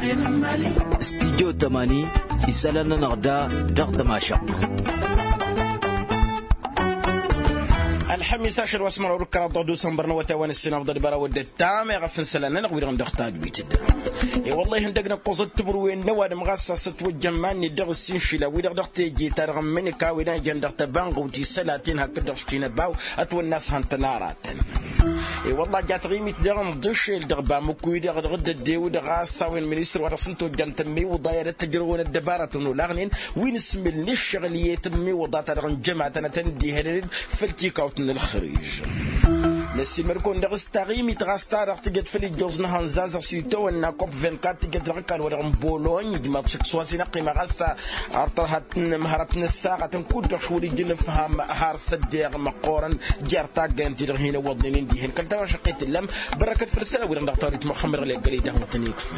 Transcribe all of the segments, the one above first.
استديو 80 يسألنا نغدا دغ ماشا الحميس عشر واسمر وركنا ضدو سنبرنا وتوان السنة فضل برا ود التام يغفن سلنا نقول عند اختاج بيتد والله هندقنا قصد تبروين نواد مغصص توجمان ندغ السنشلا ويدغ تيجي ترغم منك وينا جندغ تبانغ وتي سلاتين هكذا شتينا باو اتو الناس هنتنارات والله جات غيمي تدغم ضش الدغبا مكوي دغ غد الديو دغ ساوين مينستر ورسنتو جنتمي وضايره تجرون الدباره نولاغنين وين اسم الشغليات مي وضات رغم جماعه تندي هريد فلتيكاوت الخريج نسي مركون دغس تغيمي تغستار تجد في الجوز نهان زازر سيتو ان كوب 24 تجد ركال ورغم بولوني ديما بشك سواسي نقي مغاسا ارطرهت مهارتنا الساعه تنكون دخولي جن فهم هار صديق مقورن جارتا جنتي هنا وضنين دي هن كنت شقيت اللم بركه في السنه ورغم دكتور محمد علي قليده تنيكف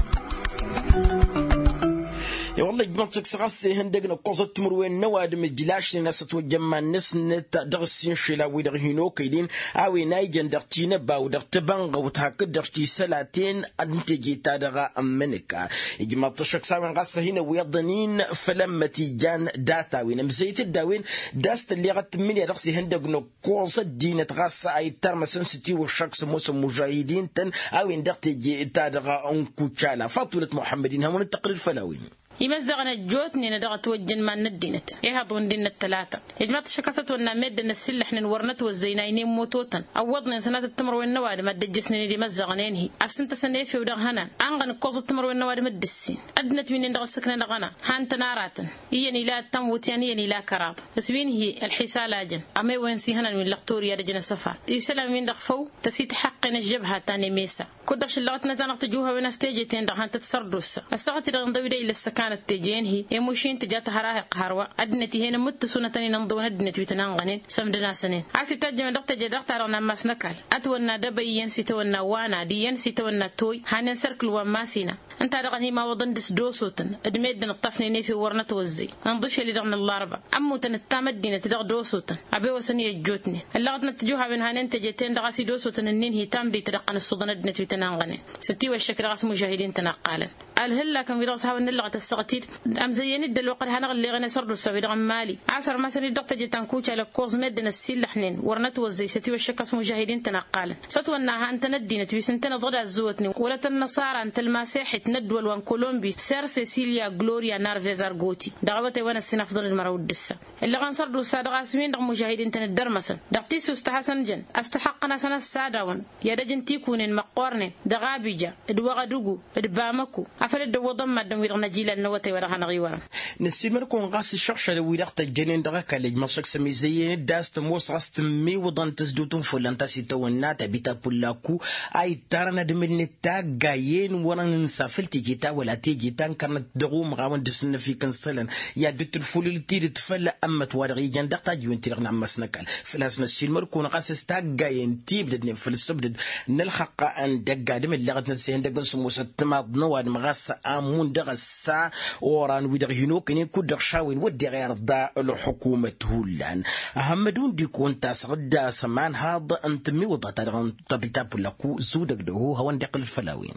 والله جمعتك سغسي هندقنا قصة تمروين نواد مجلاش لناس توجمع ناس دغسين شلاوي دغهينو كيدين اوي نايجن دغتين باو دغتبان غوتهاك دغتي سلاتين انتجي تادغا امنكا جمعت شكساوين غاسة هنا ويضنين فلما تيجان داتاوين مزيت الداوين داست اللي غتمني رغسي هندقنا قصة دينة غاسة اي ترمى سنسيتي والشخص موسم مجاهدين تن اوي دغتي تادغا انكوشانا فاطولة محمدين همون التقرير فلاوين يمزغنا الجوتني ندغت وجن ما ندينت يهضون دين الثلاثه يجمعت شكست ونا مد نسلح نورنت والزيناينين موتوتن عوضنا سنه التمر والنواد ما دجسني دي مزغنين هي اسنت سنيفي ودغهنا انغن قوز التمر والنواد مدسين ادنت من ندغ سكن دغنا هانت ناراتن يني لا تموت يعني لا كراط اسوين هي الحسالاجن امي وين سي هنا من لقطوريا دجنا سفر يسلم من دغفو تسيت حقنا الجبهه تاني ميسا كدش لغتنا تنقتجوها ونستيجتين دغان تتصردوس الساعه دغن دويدي للسكان التجين هي يموشين تجات هراهق هروا أدنتي هنا مت سنة ننضون أدنتي بتنانغنين سمدنا سنين عسي تجمع دقت جدقت على نماس نكال أتونا دبي ينسي تونا وانا دي ينسي تونا توي هنن سركل وماسينا أنت رغني ما وضن دس دوسوتن أدميدن الطفني في ورنة وزي نضيف اللي دغن الأربع أمو تنتامد دين تدغ دوسوتن أبي وسني الجوتني اللغتنا تجوها من هنن تجتين دغسي دوسوتن النين هي تام بيترقن الصدن أدنتي بتنانغنين ستي والشكل غاس مجاهدين تنقالا الهلا كان بيرغس هاو اللغة السغتير أم زيني الدلوقت هنغلي غني سردو سوي دغم مالي عصر مثلا دقت جتان كوچا لكوز مدن السيل لحنين ورنت وزي ستي والشكس مجاهدين تنقالا ستوناها انت ندينا تبي سنتنا ضد الزوتني ولا النصارى انت المسيح ندول وان كولومبي سير سيسيليا غلوريا نارفيزار غوتي دغبتي وانا السنه افضل المرود دسه اللي غنسردو صادق اسمين دغ مجاهدين تندرمسن دقتي استحسن جن استحقنا سنه السادون يا دجن تيكون مقورن دغابيجا ادوغدغو ادبامكو افل دو ضم مدن ويرنا جيل النوتي ورا غيورا نسيمر كون غاس الشخص اللي ويلقت الجنين دغا كالج مصك سميزي داست موس غاست مي وضن تسدوتون فلانتا سيتونا تبيتا بولاكو اي ترنا دمل نتاغاين ورن نسافلتي جيتا ولا تيجي تان كانت دغوم غاون دسن في كنسلن يا دت الفول تي تفلا اما توارغي جن دقتا جوين تيرنا مسنكال فلاس نسيمر كون غاس استاغاين تي بدن في السبد نلحق ان دغا دمل لغت نسين دغن سموس تماد نواد مغاس امون دغسا وران ويدغينو كني كودر شاوين ودي غير ضاء الحكومة هولان أهمدون دي كون تاسغدا سمان هذا أنتمي وضع تبتاب لكو زودك دهو هوان دقل الفلاوين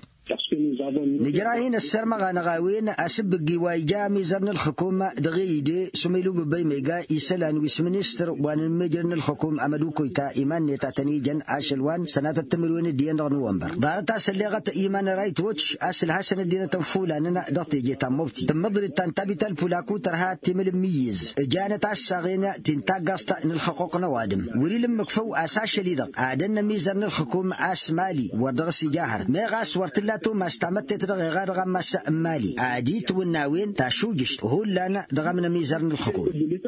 نجراهين السرمغة نغاوين أسب جواي جامي زرن الحكومة دغيدي سميلو ببي ميجا يسلان ويسمنستر وان المجرن الحكومة أمدو كويتا إيمان نتاتني جن عاشلوان سنة التمرين ديان نوفمبر دارتا سلغة إيمان رايت ووتش أسل حسن الدين توفولاننا دقتي جيتا موبتي تمضر التنتبت البولاكو ترها تمل ميز جانت الساغين تنتاقستا الحقوق نوادم وريلم مكفو أساس شديدة عادن ميزرن الحكومة أسمالي ودرسي جاهر ميغاس ورتلاتو ما استعمت تدغي غير غمس مالي عاديت والناوين تاشوجش هو لنا دغمنا ميزرن الحكومة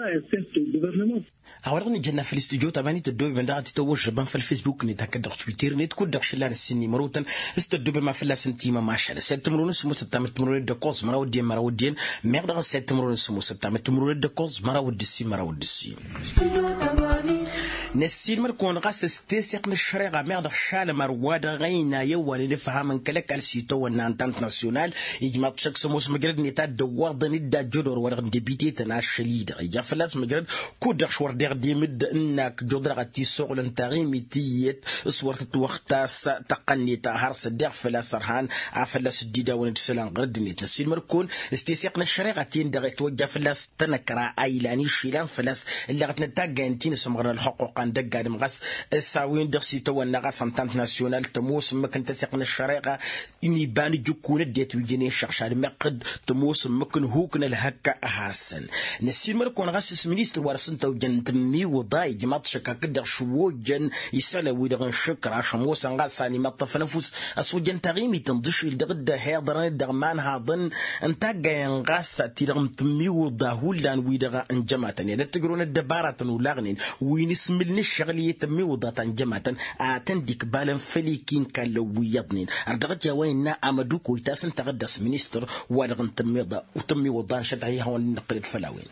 أورغني جنا في الاستوديو تماني تدوي من دعاتي توجه بان في الفيسبوك نتاكد تويتر نتكون دخش لار السني مروتن استدوي ما في سنتيما ما شاء الله ستمرون سمو ستامت تمرون دكوز مراودين ميغدا ستمرون سمو ستامت تمرون دكوز مراود السي نسيل مركون غاس استيسق الشريعة مغدق شال مرواد غينا يوالي نفهم من كلك السيتو والنانتانت ناسيونال يجمع تشكس موس مجرد نتاد دوار ندا جدور ورغن ديبيتي تناش ليدر يجا فلاس مجرد كودر شور دير دي مد انك جدر غتي سوغل انتاغيمي تيت صورت وقتاس تقني تهرس دير فلاس سرحان عفلاس الديدا ونتسلان غرد نسيل مركون استيسق الشريعة تين دغ توجه فلاس تنكرا ايلاني شيلان فلاس اللي غتنتاقا انتين سمغر الحقوق عندك قاعد مغاس الساوين درسيتو والنغاس انتانت ناسيونال تموس مكن تسيقنا الشريعة اني باني جوكونا ديت ويجيني الشخشار مقد تموس مكن هوكنا الهكا احسن نسيل مركون غاس مينيستر وارسنتو جن تمي وضاي جماط شكا كدر شوجن يسالا ويدغن شكرا شموس غاساني مطف نفوس اسوجن تغيمي تنضش الدغد هيضرن الدغمان هاضن انتاقا ينغاس تيرغم تمي وضاهولان ويدغن انجماتن تقرون الدبارة ولاغنين وينسملني الشغلية تمي وضاتان جماعة آتنديك بالن فليكين كالويضنين أردغت يوين أمدو كويتاسن تغدس مينيستر وارغن تمي وضان شدعي هون نقل الفلاوين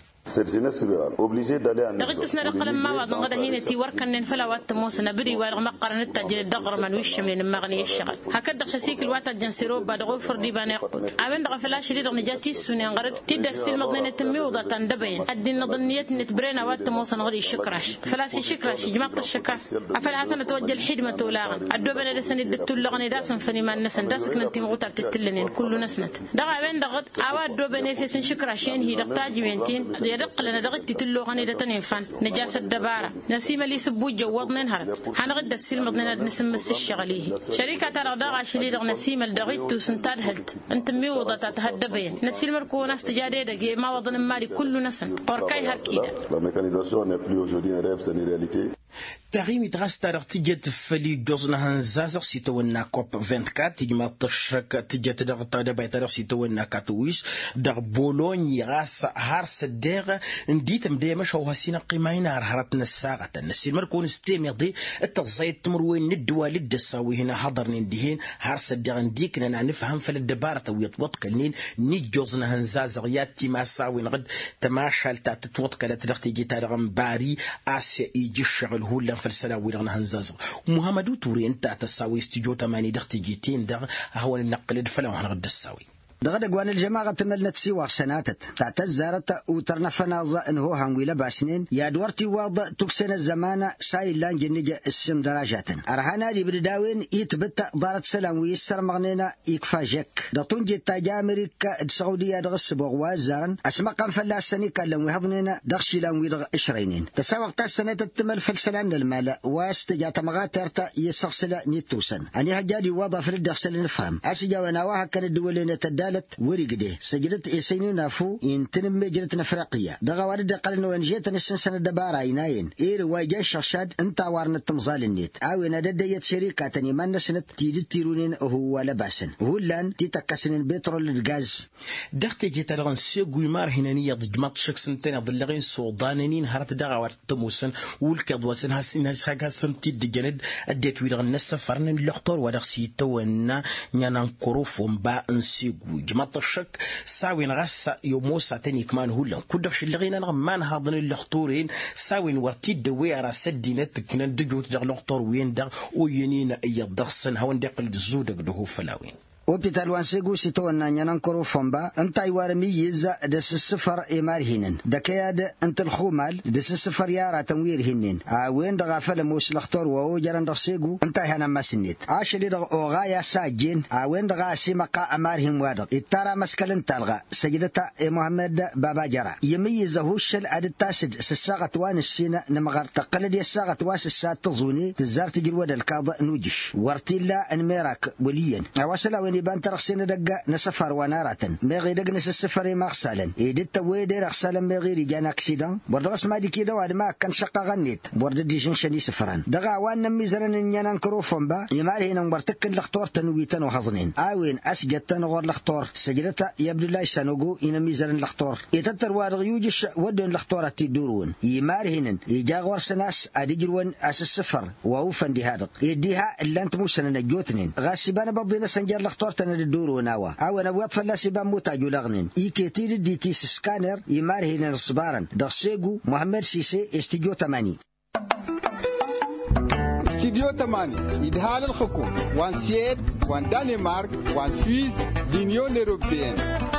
دغتسنا رقلم ما وضن غدا هنا تي وركن فلاوات تموسنا بري وارغ مقرن التاجر دغر من وش من المغني الشغل هكذا شسيك الوات الجنسيرو بعد فردي بان يقود عمن دغ فلاش دي دغ نجاتي سوني غرد تدس المضنين تمي وضاتان دبين ادي نظنيات نتبرينا وات تموسنا غدي شكراش فلاسي شكراش جماعه الشكاس افل حسن توجه الحدمه تولاغن ادو بن دسن دتو لغني داسن فني ما نسن داسك نتي مغوتر تتلنين كل نسنت دغ وين دغ اواد دو بن فيسن شكراشين هي دغتاجي بنتين يدق لنا دغت تلو غني دتن فان نجاسه دباره نسيم اللي سبو جوضن هرت حنغد السلم ضنا نسمس الشغليه شركه ترى دغ شلي دغ نسيم الدغيت وسنتاد هلت انت ميوضه تتهدبين نسيم مركون استجاده دغ ما وضن مالي كل نسن قركاي هركيده la mécanisation n'est plus aujourd'hui un rêve, c'est une réalité. تغيمي تغستار تجت فلي جوزنا هنزازر سيتونا كوب 24 تجمع تشرك تجت دغ تدبيتر سيتونا كاتويس دغ بولوني غاس هارس دغ نديت مدي مش هو هسينا قيمين هرهرتنا الساعه نسير مركون استيميضي التزيت تمروين ندوا للدساوي هنا حضرني ندهين هارس دغ نديكنا نفهم في الدباره ويتوكلنين ني جوزنا هنزازر ياتي ما ساوي نغد تماشال تتوكل تدغتي جيتار باري اسي يجي الشغل هو فلسنا ويرنا هنزاز ومحمد توري انت تساوي استجو 8 دختي جيتين دغ هو النقل فلا وهنغد الساوي دغدا قوان الجماعة تملنا تسيواغ سناتت تعتز زارت وترنا فناظة انهو هنويلا باسنين يا دورتي واض تكسن الزمان ساي لان جنجة السم دراجات ارهانا دي بداوين يتبت دارت سلام ويسر مغنينا يكفى جك دطون جيتا جامريكا السعودية دغس بوغواز زارن اسما قام فلا سني كالم ويهضنينا دغشي لان ويدغ اشرينين تساوغ تاسنة تتمل فلسلان المال واستجات مغاترتا يسغسلا نيتوسن اني هجادي واضا فرد دغسل نفهم اسجا ونواها كان الدولين تدال وريقدي سجلت إسيني نافو ينتنم مجرت نفرقية دغوارد قلنا ونجيت نسنسن الدبارة يناين إير واجي شرشاد انت وارن التمظال النيت أو ندديت شركة ما نسنت تيجي تيرونين هو لباسن هو لان تيتكسن البترول الغاز دختي جيت لغن سيغوي مار هنانية ضجمات شخصنتين ضلغين سودانين هرت دغوارد تموسن والكدوسن هاسين هاسها سنتي دجند اديت ويرغن نسفرن اللخطور ودغسيتو ونا نيانان كروفهم با انسيغوي جماعة الشك ساوين غاسا يوموسا تاني كمان هولا كودش اللي غينا نغمان هاضن اللخطورين ساوين ورتيد دويرا سدينت كنا ندجو تدغ لخطور وين دغ وينين اي الضغصن هون دقل الزودك دهو فلاوين وبيتال وانسيغو سيتونا نيانان كروفومبا انتاي وارميز دس السفر ايمارهنن دكياد انت الخومال دس السفر يارا تنوير هنن وين دغا فلموس لختور وو جران دسيغو انتاي هنا مسنيت عاشلي دغ اوغايا ساجين وين دغا سيمقا امارهم وادق اتارا مسكلن تلغا سجدتا محمد بابا جرا يميز هوشل ادتاسد سساغه وان السينا نمغر تقلد يساغه واس السات تزوني تزارت جلود القاض نوجش ورتيلا انميراك وليا وصل يبان ترخصين دقة نسفر ونارة مغي دق نس السفر مغسلا إيدت ويدير أغسلا مغي رجان أكسيدان برد غسما دي كيدا واد ما كان شقا غنيت برد دي جنشني سفران دقا وان نميزرن نيانان كروفهم با يماري هنا مبرتك لختور تنويتن وحظنين آوين أسجدتن غور لختور سجدتا يبدو الله سنوغو ينميزرن لختور يتتر واد غيوجش ودن لختورة تدورون يماري هنا يجا غور سناس أديجرون أس السفر ووفن دي هادق يديها اللي انت موسنا نجوتنين غاسبان بضينا سنجر لختور تنا الدورو ناوا او انا وقف فلاسي باموتاجو لغنين يكيتير دي تي سكانر يمار هنا الصبارن دغسيغو محمد سيسي استيجو 8 استوديو 8 إدهال الحكومة وان سيد وان دنمارك وان سويس لينيون أوروبيين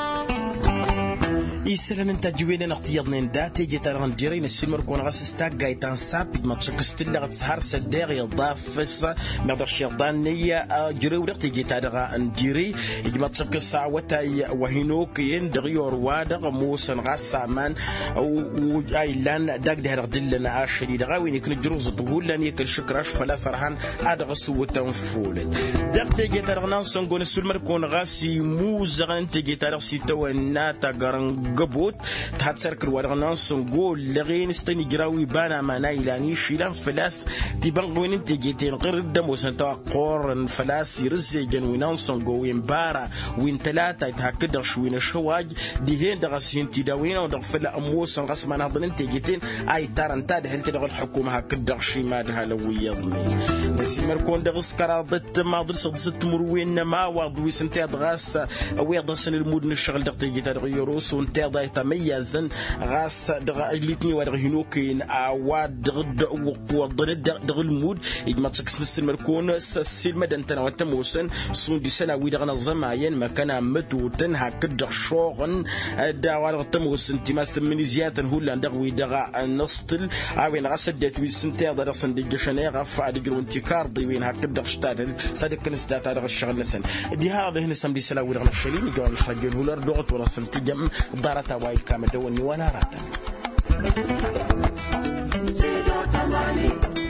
يسلن انت جوينا نقطيضنين داتي جيت رغن جيرين السلمر كون غاسستا جايتان ساب ما تشكستلا غتسهر سدير يضافس ما داش يضاني جري ودقتي جيت رغا انجيري يجما تشكس وتاي وهينوك يندغيور وادغ موسن غاسامان او ايلان داك ده دلنا اشري دغاوين يكن جروز طول لان يكل شكراش فلا صرحان ادغ سو تنفول دقتي جيت رغنا سنغون السلمر كون غاسي موزغ انت جيت رغ سي تو ناتا غرن قبوت تحت سركر ورغنان سنقول لغين استني جراوي بانا مانا إلاني شيلان فلاس تبان انت جيتين غير الدم وسنتوا قورن فلاس يرزي جنوينان سنقوين بارا وين تلاتة يتهكدر شوين شواج ديهين دغسين تداوين ودغفلا أموسن غسما نهضن انت جيتين اي تارن تاد هل تدغل الحكومة هكدر شيمادها لو يضمي نسي مركون دغس كراضت ما ضرس ضست مروين ما واضوي سنتي دغاس ويضسن المود الشغل دغتي جيتا دغيروس ونتي ضاي تميزن غاس دغ ليتني ورغينوكين اواد دغ المود يجمع تكس نسل مركون السيل مدن تنا وتموسن سون دي سنه ويدغنا زماين مكان متوتن هكدغ شوغن داوار تموسن تيماست منيزياتن هولا دغ ويدغ نسطل اوين غسدت ويسنتي درسن دي جشني غف ادغرون تيكار وين هكدغ شتاد صدق كنستا دغ الشغل نسن دي هذا هنا سم دي سلا ويدغنا شلين يجوا الحاجين هولر دوغت ولا سنتي جم دارتا وايد كامل دوني وانا راتا